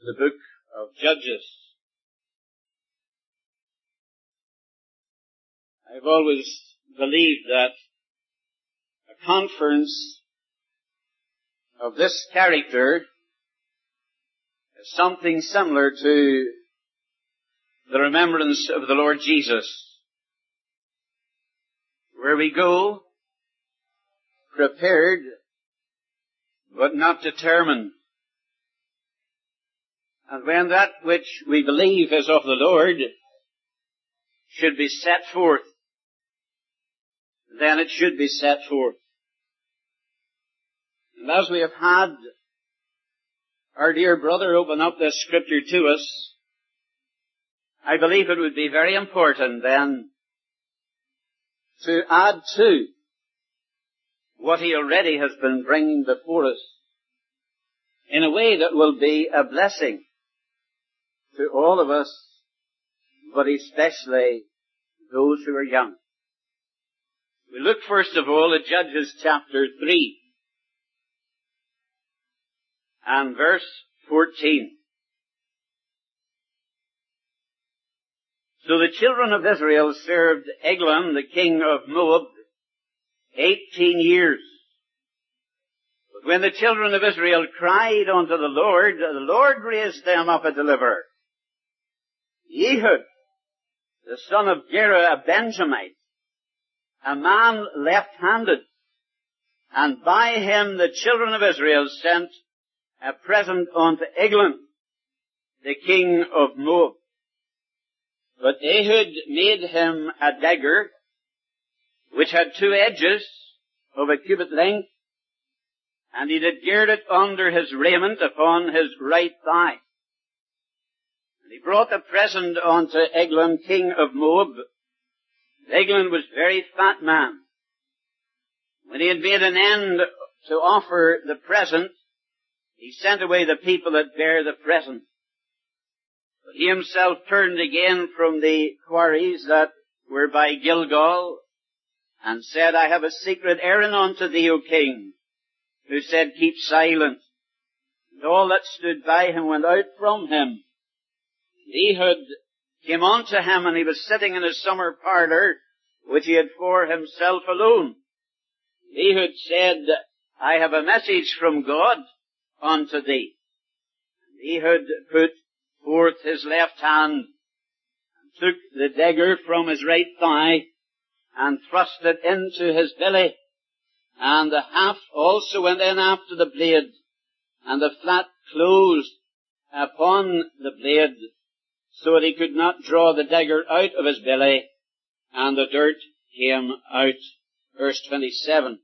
the book of Judges. I've always believed that a conference of this character is something similar to the remembrance of the Lord Jesus, where we go prepared but not determined. And when that which we believe is of the Lord should be set forth, then it should be set forth. And as we have had our dear brother open up this scripture to us, I believe it would be very important then to add to what he already has been bringing before us in a way that will be a blessing to all of us, but especially those who are young. We look first of all at Judges chapter 3 and verse 14. So the children of Israel served Eglon, the king of Moab, 18 years. But when the children of Israel cried unto the Lord raised them up a deliverer, Ehud, the son of Gera, a Benjamite, a man left-handed, and by him the children of Israel sent a present unto Eglon, the king of Moab. But Ehud made him a dagger, which had 2 edges of a cubit length, and he did gird it under his raiment upon his right thigh. And he brought the present unto Eglon, king of Moab. Eglon was very fat man. When he had made an end to offer the present, he sent away the people that bare the present. But he himself turned again from the quarries that were by Gilgal, and said, I have a secret errand unto thee, O king, who said, keep silent. And all that stood by him went out from him. Ehud came unto him, and he was sitting in his summer parlour, which he had for himself alone. Ehud said, I have a message from God unto thee. And Ehud put forth his left hand, and took the dagger from his right thigh, and thrust it into his belly, and the haft also went in after the blade, and the flat closed upon the blade, so that he could not draw the dagger out of his belly, and the dirt came out. Verse 27.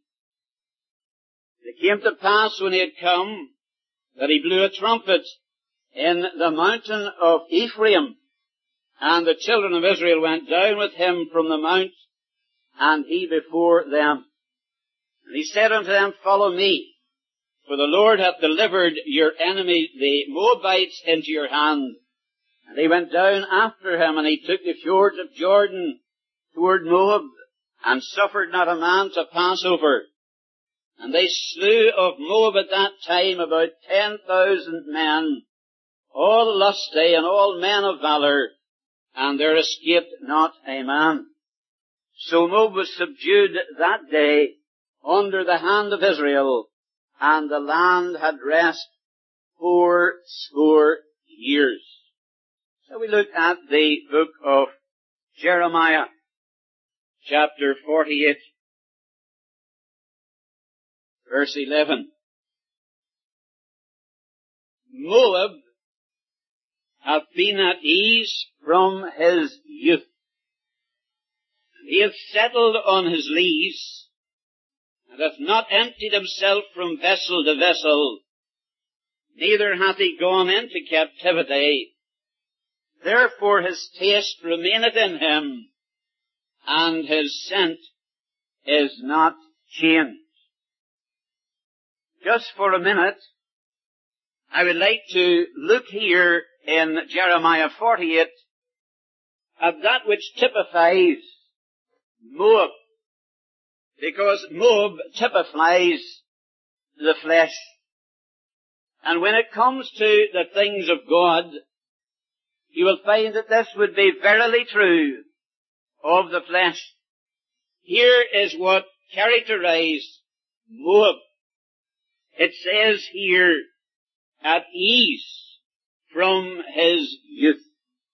It came to pass when he had come, that he blew a trumpet in the mountain of Ephraim, and the children of Israel went down with him from the mount, and he before them. And he said unto them, follow me, for the Lord hath delivered your enemy, the Moabites, into your hand. And he went down after him, and he took the fjords of Jordan toward Moab, and suffered not a man to pass over. And they slew of Moab at that time about 10,000 men, all lusty and all men of valor, and there escaped not a man. So Moab was subdued that day under the hand of Israel, and the land had rest 80 years. So we look at the book of Jeremiah, chapter 48, verse 11. Moab hath been at ease from his youth. He hath settled on his lees, and hath not emptied himself from vessel to vessel, neither hath he gone into captivity. Therefore his taste remaineth in him, and his scent is not changed. Just for a minute, I would like to look here in Jeremiah 48 at that which typifies Moab, because Moab typifies the flesh. And when it comes to the things of God, you will find that this would be verily true of the flesh. Here is what characterized Moab. It says here, at ease from his youth.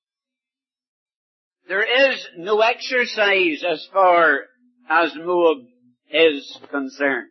There is no exercise as far as Moab is concerned.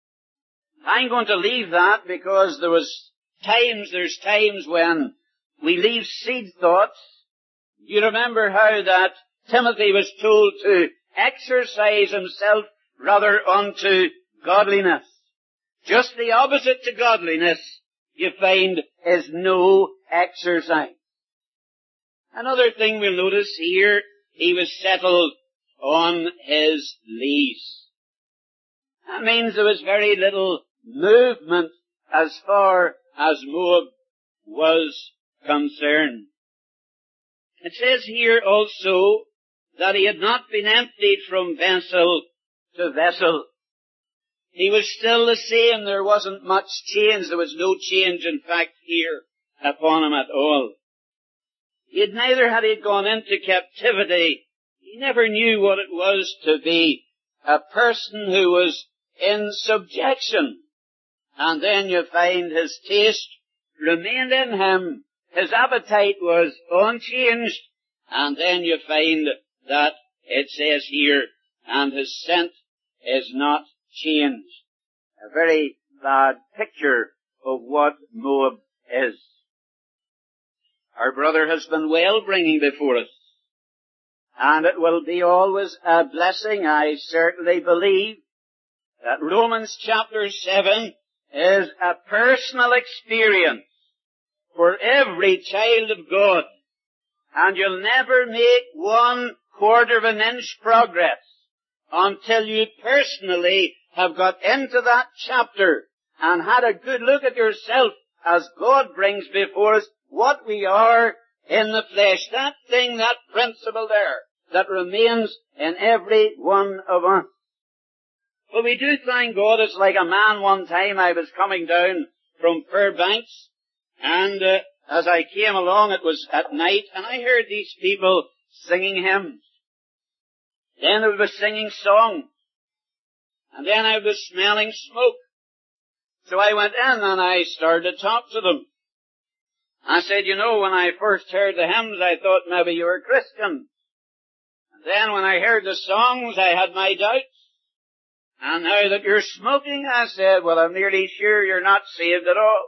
I'm going to leave that because there's times when we leave seed thoughts. You remember how that Timothy was told to exercise himself rather unto godliness. Just the opposite to godliness, you find, is no exercise. Another thing we'll notice here, he was settled on his lees. That means there was very little movement as far as Moab was concerned. It says here also that he had not been emptied from vessel to vessel. He was still the same. There wasn't much change. There was no change, in fact, here upon him at all. Neither had he gone into captivity. He never knew what it was to be a person who was in subjection. And then you find his taste remained in him. His appetite was unchanged. And then you find that it says here, and his scent is not changed. A very bad picture of what Moab is. Our brother has been well bringing before us. And it will be always a blessing, I certainly believe, that Romans chapter 7 is a personal experience for every child of God. And you'll never make 1/4 of an inch progress until you personally have got into that chapter and had a good look at yourself as God brings before us what we are in the flesh. That thing, that principle there, that remains in every one of us. But we do thank God. It's like a man one time. I was coming down from Fairbanks, and as I came along, it was at night, and I heard these people singing hymns. Then they were singing songs. And then I was smelling smoke. So I went in and I started to talk to them. I said, you know, when I first heard the hymns, I thought maybe you were Christian. And then when I heard the songs, I had my doubts. And now that you're smoking, I said, well, I'm nearly sure you're not saved at all.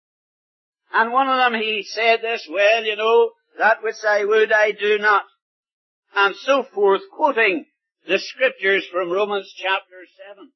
And one of them, he said this, well, you know, that which I would, I do not. And so forth, quoting the scriptures from Romans chapter 7.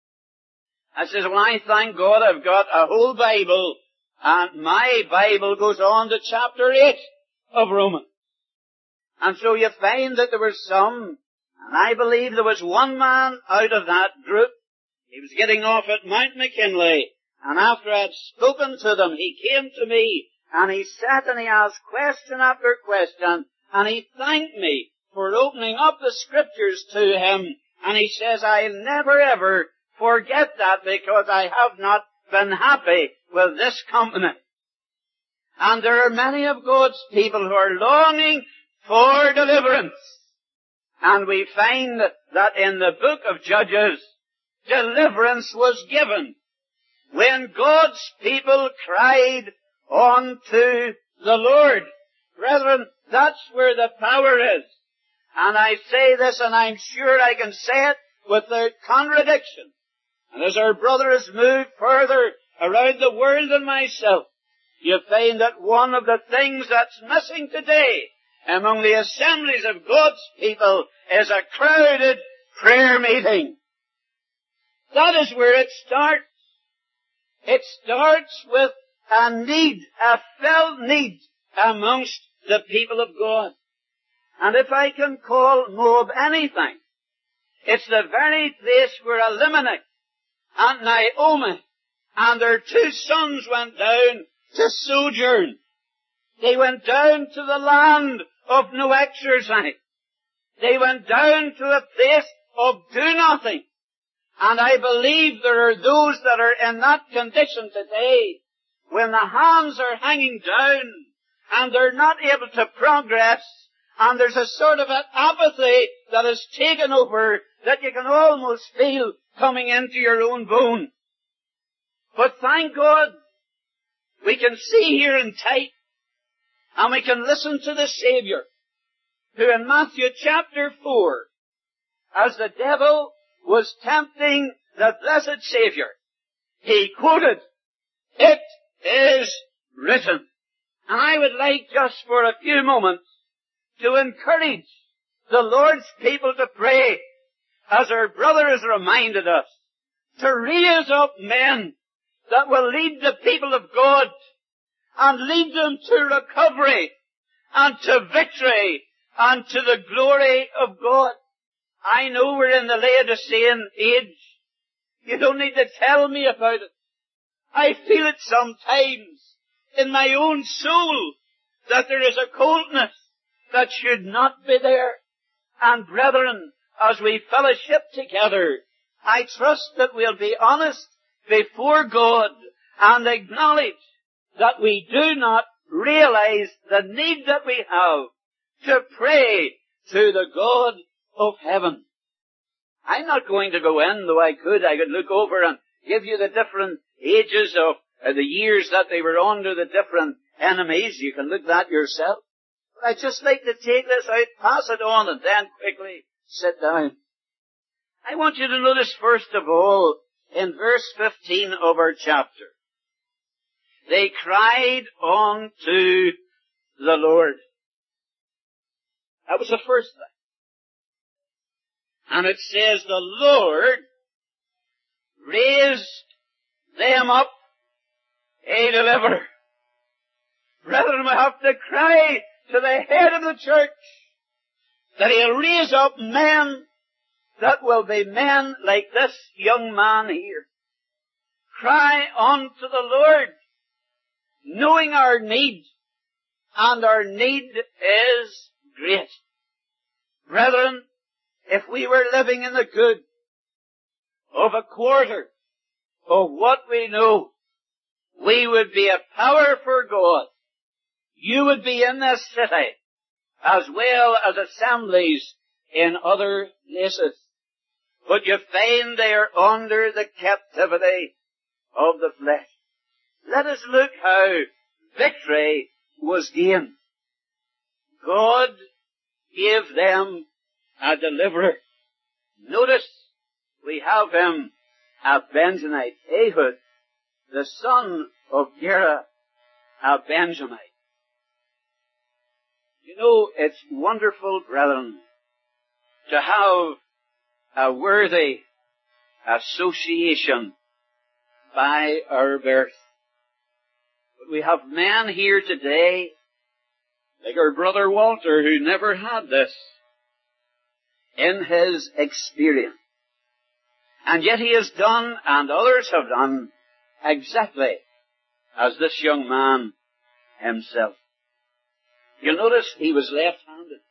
I says, well, I thank God I've got a whole Bible, and my Bible goes on to chapter 8 of Romans. And so you find that there were some, and I believe there was one man out of that group. He was getting off at Mount McKinley, and after I had spoken to them, he came to me, and he sat and he asked question after question, and he thanked me for opening up the scriptures to him, and he says, I'll never ever forget that because I have not been happy with this company. And there are many of God's people who are longing for deliverance. And we find that in the book of Judges, deliverance was given when God's people cried unto the Lord. Brethren, that's where the power is. And I say this, and I'm sure I can say it without contradiction. And as our brother has moved further around the world than myself, you find that one of the things that's missing today among the assemblies of God's people is a crowded prayer meeting. That is where it starts. It starts with a need, a felt need amongst the people of God. And if I can call Moab anything, it's the very place where Elimelech and Naomi and their 2 sons went down to sojourn. They went down to the land of no exercise. They went down to a place of do nothing. And I believe there are those that are in that condition today when the hands are hanging down and they're not able to progress, and there's a sort of an apathy that has taken over that you can almost feel coming into your own bone. But thank God, we can see here in type, and we can listen to the Savior, who in Matthew chapter 4, as the devil was tempting the blessed Savior, he quoted, "It is written." And I would like just for a few moments to encourage the Lord's people to pray, as our brother has reminded us, to raise up men that will lead the people of God and lead them to recovery and to victory and to the glory of God. I know we're in the Laodicean age. You don't need to tell me about it. I feel it sometimes in my own soul that there is a coldness that should not be there. And brethren, as we fellowship together, I trust that we'll be honest before God and acknowledge that we do not realize the need that we have to pray to the God of heaven. I'm not going to go in, though I could look over and give you the different ages of the years that they were under the different enemies. You can look that yourself. But I'd just like to take this out, pass it on, and then quickly sit down. I want you to notice first of all, in verse 15 of our chapter, they cried unto the Lord. That was the first thing. And it says, the Lord raised them up a deliverer. Brethren, we have to cry to the head of the church that he'll raise up men that will be men like this young man here. Cry unto the Lord, knowing our need, and our need is great. Brethren, if we were living in the good of a quarter of what we know, we would be a power for God. You would be in this city as well as assemblies in other places. But you find they are under the captivity of the flesh. Let us look how victory was gained. God gave them a deliverer. Notice we have him a Benjamite, Ehud, the son of Gera, a Benjamite. You know, it's wonderful, brethren, to have a worthy association by our birth. But we have men here today, like our brother Walter, who never had this in his experience. And yet he has done, and others have done, exactly as this young man himself. You'll notice he was left-handed.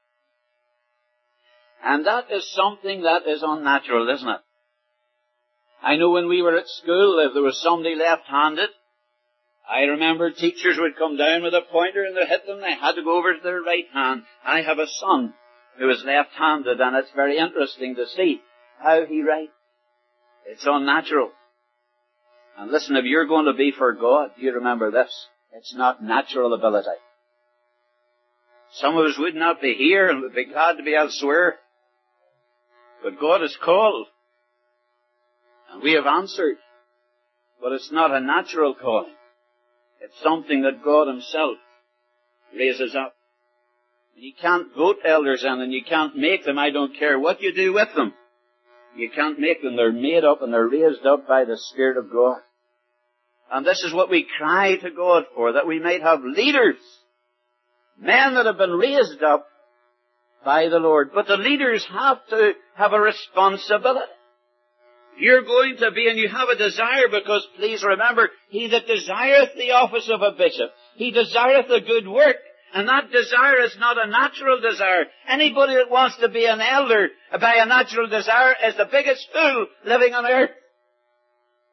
And that is something that is unnatural, isn't it? I know when we were at school, if there was somebody left-handed, I remember teachers would come down with a pointer and they'd hit them. They had to go over to their right hand. I have a son who is left-handed, and it's very interesting to see how he writes. It's unnatural. And listen, if you're going to be for God, you remember this. It's not natural ability. Some of us would not be here and would be glad to be elsewhere. But God has called. And we have answered. But it's not a natural calling. It's something that God himself raises up. You can't vote elders in, and you can't make them. I don't care what you do with them. You can't make them. They're made up and they're raised up by the Spirit of God. And this is what we cry to God for, that we might have leaders. Men that have been raised up by the Lord. But the leaders have to have a responsibility. You're going to be, and you have a desire, because please remember, he that desireth the office of a bishop, he desireth a good work. And that desire is not a natural desire. Anybody that wants to be an elder by a natural desire is the biggest fool living on earth.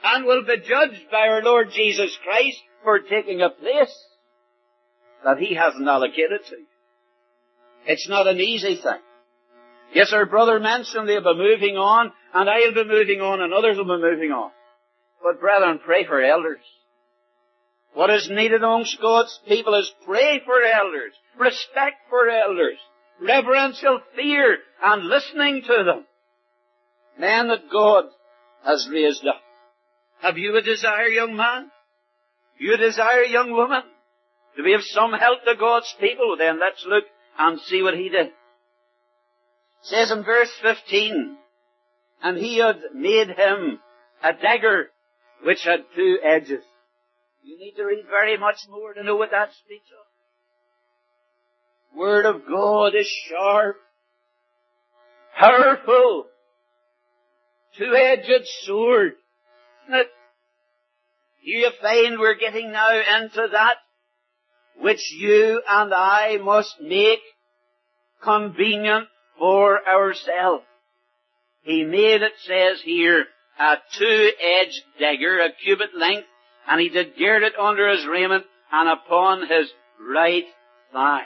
and will be judged by our Lord Jesus Christ for taking a place that He hasn't allocated to you. It's not an easy thing. Yes, our brother mentioned they'll be moving on, and I'll be moving on, and others will be moving on. But brethren, pray for elders. What is needed amongst God's people is pray for elders, respect for elders, reverential fear, and listening to them. Men that God has raised up. Have you a desire, young man? You desire, young woman, to be of some help to God's people? Then let's look and see what He did. It says in verse 15, and He had made him a dagger which had two edges. You need to read very much more to know what that speaks of. Word of God is sharp, powerful, two-edged sword. Isn't it? You find we're getting now into that which you and I must make convenient for ourselves. He made, it says here, a two-edged dagger, a cubit length, and he did gird it under his raiment and upon his right thigh.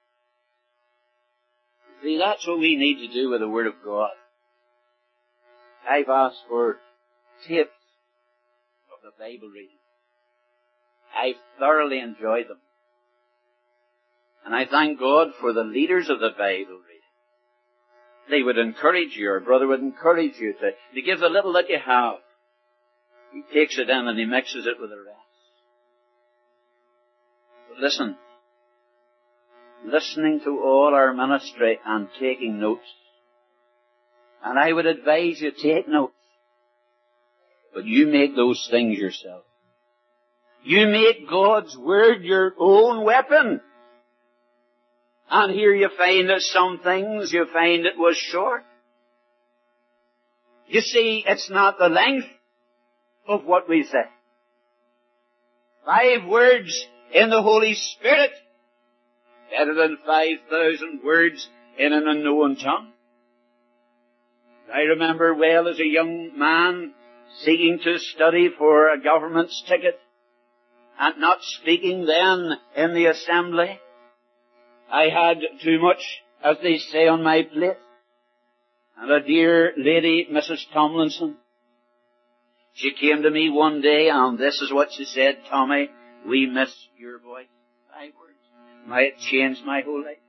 See, that's what we need to do with the Word of God. I've asked for tips of the Bible reading. I've thoroughly enjoyed them. And I thank God for the leaders of the Bible reading. They would encourage you, or brother would encourage you to give the little that you have. He takes it in and he mixes it with the rest. But listen, listening to all our ministry and taking notes. And I would advise you take notes. But you make those things yourself. You make God's Word your own weapon. And here you find that some things you find it was short. You see, it's not the length of what we say. 5 words in the Holy Spirit, better than 5,000 words in an unknown tongue. I remember well as a young man seeking to study for a government's ticket and not speaking then in the assembly. I had too much, as they say, on my plate. And a dear lady, Mrs. Tomlinson, she came to me one day and this is what she said, Tommy, we miss your voice. 5 words. It changed my whole life.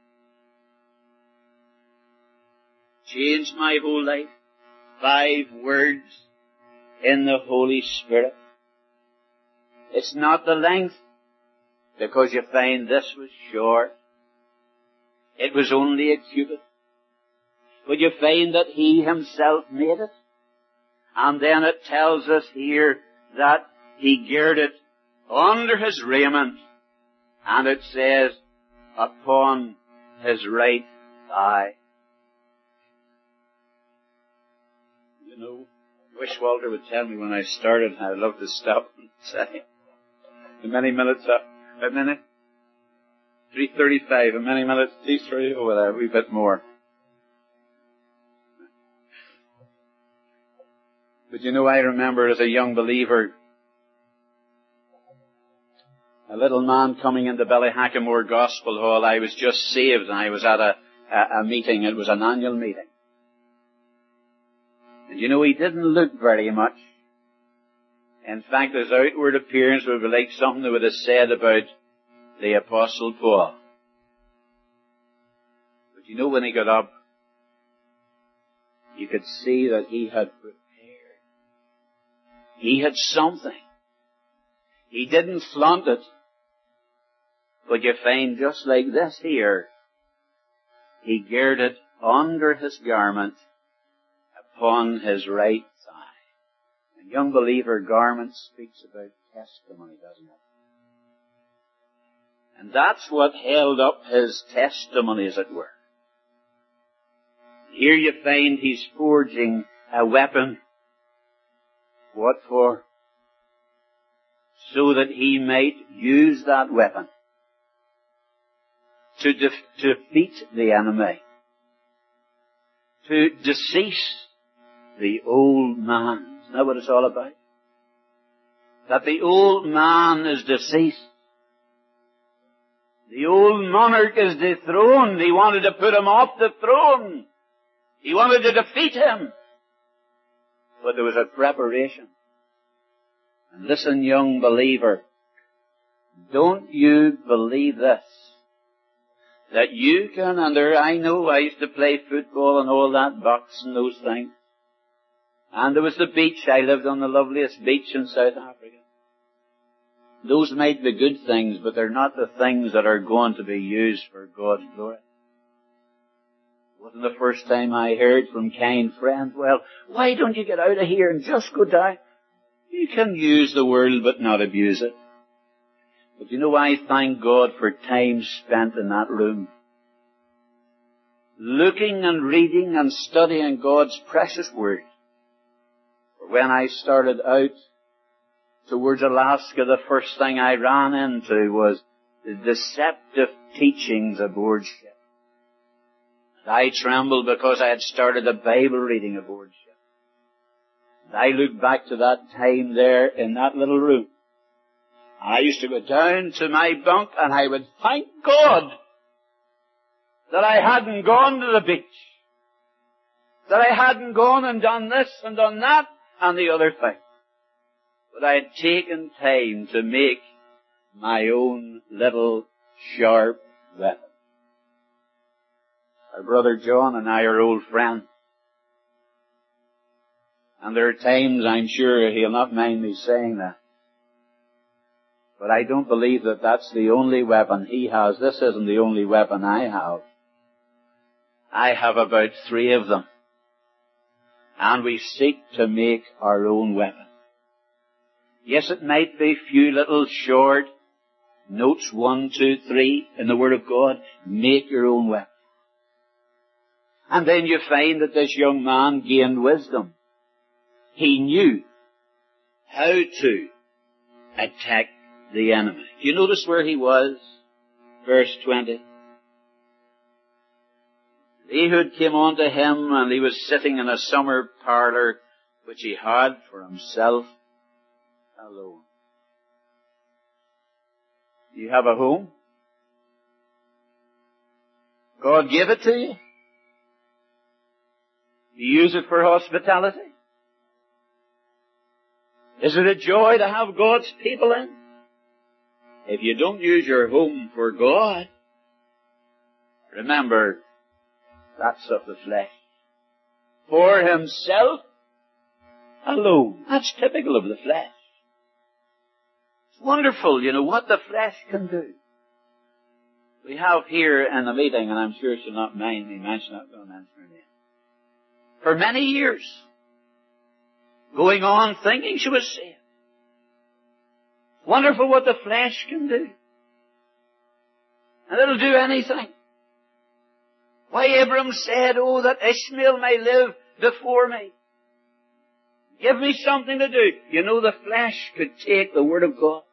Changed my whole life. 5 words in the Holy Spirit. It's not the length, because you find this was short. It was only a cubit. But you find that He Himself made it. And then it tells us here that He girded under His raiment, and it says, upon His right thigh. You know, I wish Walter would tell me when I started, and I'd love to stop and say, how many minutes up? A minute? 3:35, how many minutes? 3:30, or whatever, a wee bit more. But you know, I remember as a young believer, a little man coming into Ballyhackamore Gospel Hall. I was just saved and I was at a meeting. It was an annual meeting. And you know, he didn't look very much. In fact, his outward appearance would be like something they would have said about the Apostle Paul. But you know, when he got up, you could see that he had prepared. He had something. He didn't flaunt it. But you find just like this here, he girded under his garment upon his right thigh. And young believer, garment speaks about testimony, doesn't it? And that's what held up his testimony, as it were. Here you find he's forging a weapon. What for? So that he might use that weapon to defeat the enemy, to decease the old man. Isn't that what it's all about? that the old man is deceased. The old monarch is dethroned. He wanted to put him off the throne. He wanted to defeat him. But there was a preparation. And listen, young believer, don't you believe this? That you can, I know I used to play football and all that, box and those things. And there was the beach. I lived on the loveliest beach in South Africa. Those might be good things, but they're not the things that are going to be used for God's glory. It wasn't the first time I heard from kind friends, well, why don't you get out of here and just go down? You can use the world but not abuse it. But you know, I thank God for time spent in that room, looking and reading and studying God's precious Word. When I started out towards Alaska, the first thing I ran into was the deceptive teachings aboard ship. And I trembled because I had started a Bible reading aboard ship. And I look back to that time there in that little room. I used to go down to my bunk and I would thank God that I hadn't gone to the beach, that I hadn't gone and done this and done that and the other thing. But I had taken time to make my own little sharp weapon. Our brother John and I are old friends. And there are times, I'm sure he'll not mind me saying that, but I don't believe that that's the only weapon he has. This isn't the only weapon I have. I have about 3 of them. And we seek to make our own weapon. Yes, it might be few little short notes, 1, 2, 3 in the Word of God. Make your own weapon. And then you find that this young man gained wisdom. He knew how to attack the enemy. Do you notice where he was? Verse 20. Ehud came unto him, and he was sitting in a summer parlour which he had for himself alone. Do you have a home? God gave it to you? Do you use it for hospitality? Is it a joy to have God's people in? If you don't use your home for God, remember, that's of the flesh. For himself alone. That's typical of the flesh. It's wonderful, you know, what the flesh can do. We have here in the meeting, and I'm sure she'll not mind me mentioning it, I'm going to mention her name. For many years, going on thinking she was saved. Wonderful what the flesh can do. And it'll do anything. Why Abram said, oh, that Ishmael may live before me. Give me something to do. You know, the flesh could take the Word of God.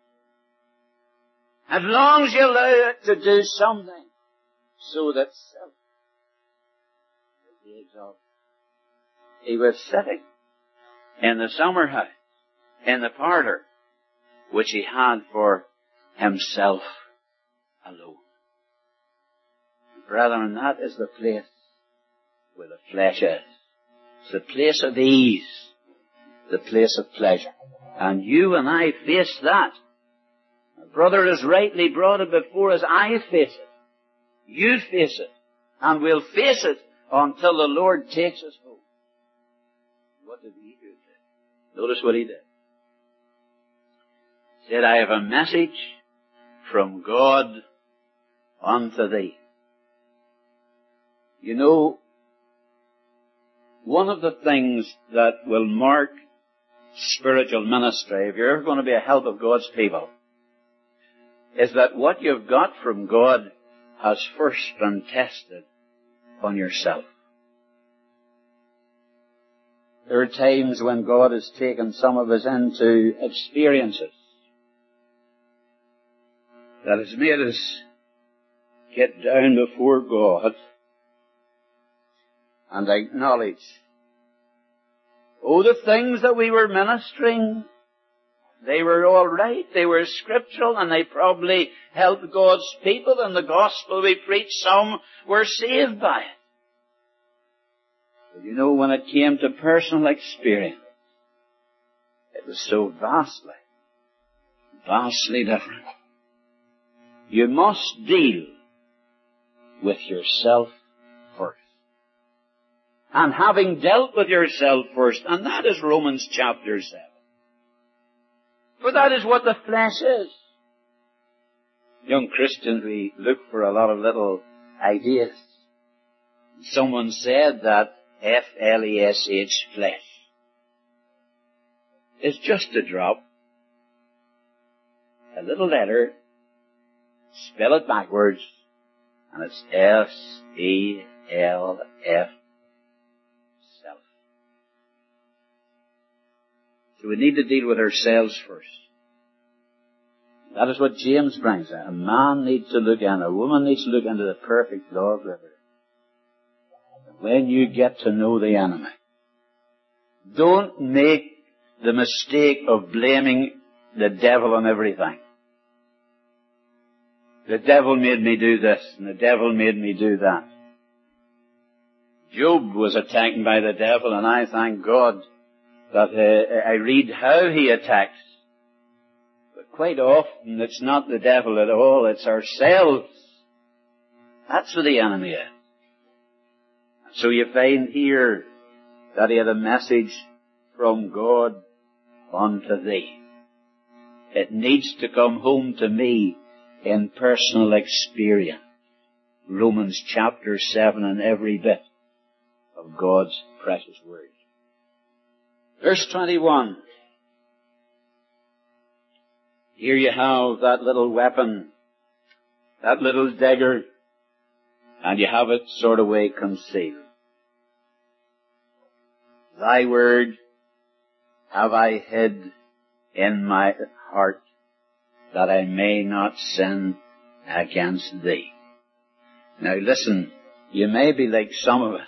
As long as you allow it to do something, so that self will be exalted. He was sitting in the summer house, in the parlour, which he had for himself alone. Brethren, that is the place where the flesh is. It's the place of ease, the place of pleasure. And you and I face that. My brother has rightly brought it before us. I face it. You face it. And we'll face it until the Lord takes us home. What did he do? Notice what he did. He said, I have a message from God unto thee. You know, one of the things that will mark spiritual ministry, if you're ever going to be a help of God's people, is that what you've got from God has first been tested on yourself. There are times when God has taken some of us into experiences that has made us get down before God and acknowledge, oh, the things that we were ministering They were all right, they were scriptural, and they probably helped God's people, and the gospel we preached, some were saved by it. But you know, when it came to personal experience, it was so vastly different. You must deal with yourself first. And having dealt with yourself first, and that is Romans chapter 7. For that is what the flesh is. Young Christians, we look for a lot of little ideas. Someone said that F-L-E-S-H, flesh, is just a drop, a little letter, spell it backwards, and it's S-E-L-F, self. So we need to deal with ourselves first. That is what James brings out. A man needs to look in, a woman needs to look into the perfect law of liberty. When you get to know the enemy, don't make the mistake of blaming the devil on everything. The devil made me do this, and the devil made me do that. Job was attacked by the devil, and I thank God that I read how he attacks. But quite often it's not the devil at all, it's ourselves. That's where the enemy is. So you find here that he had a message from God unto thee. It needs to come home to me in personal experience. Romans chapter 7 and every bit of God's precious word. Verse 21. Here you have that little weapon, that little dagger, and you have it sort of way concealed. Thy word have I hid in my heart, that I may not sin against thee. Now listen, you may be like some of us.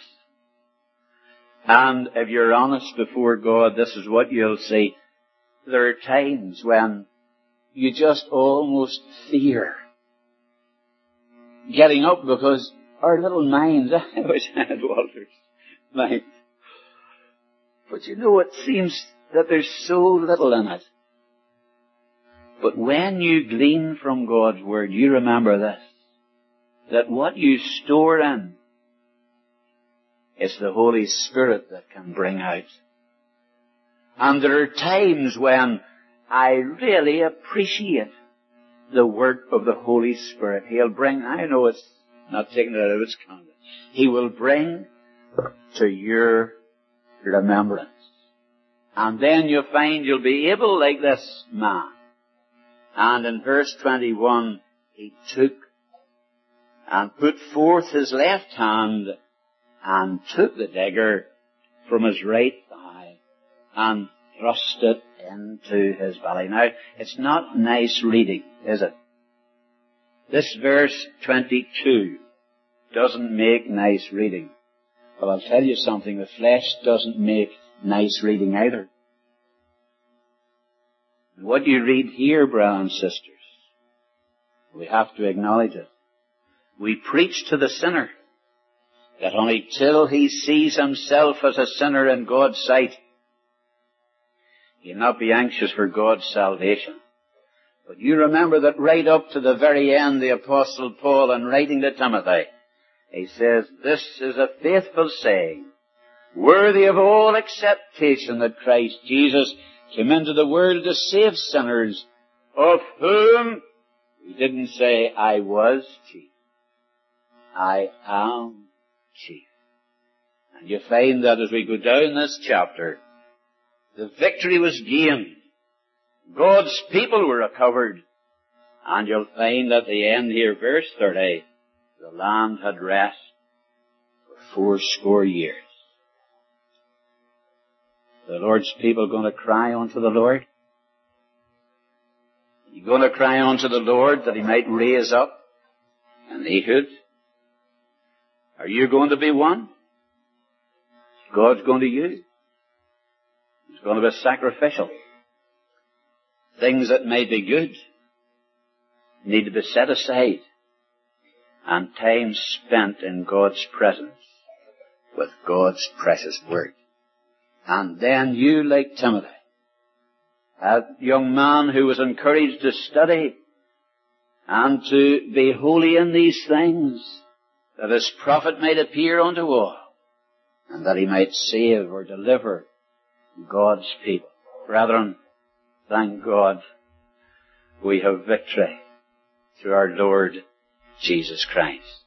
And if you're honest before God, this is what you'll see. There are times when you just almost fear getting up, because our little minds, I wish I had Walter's mind. But you know, it seems that there's so little in it. But when you glean from God's Word, you remember this, that what you store in, it's the Holy Spirit that can bring out. And there are times when I really appreciate the work of the Holy Spirit. He'll bring, I know it's not taking it out of its context, He will bring to your remembrance. And then you'll find you'll be able, like this man. And in verse 21, he took and put forth his left hand and took the dagger from his right thigh and thrust it into his belly. Now, it's not nice reading, is it? This verse 22 doesn't make nice reading. But I'll tell you something, the flesh doesn't make nice reading either. What you read here, brothers and sisters, we have to acknowledge it. We preach to the sinner that only till he sees himself as a sinner in God's sight, he'll not be anxious for God's salvation. But you remember that right up to the very end, the Apostle Paul, in writing to Timothy, he says, this is a faithful saying, worthy of all acceptation, that Christ Jesus came into the world to save sinners, of whom he didn't say, I was chief. I am chief. And you find that as we go down this chapter, the victory was gained. God's people were recovered. And you'll find at the end here, verse 30, the land had rest for 80 years. The Lord's people going to cry unto the Lord? You're going to cry unto the Lord that He might raise up an Ehud? Are you going to be one? God's going to use. It's going to be sacrificial. things that may be good need to be set aside, and time spent in God's presence with God's precious Word. And then you, like Timothy, a young man who was encouraged to study and to be holy in these things, that his prophet might appear unto all, and that he might save or deliver God's people. Brethren, thank God we have victory through our Lord Jesus Christ.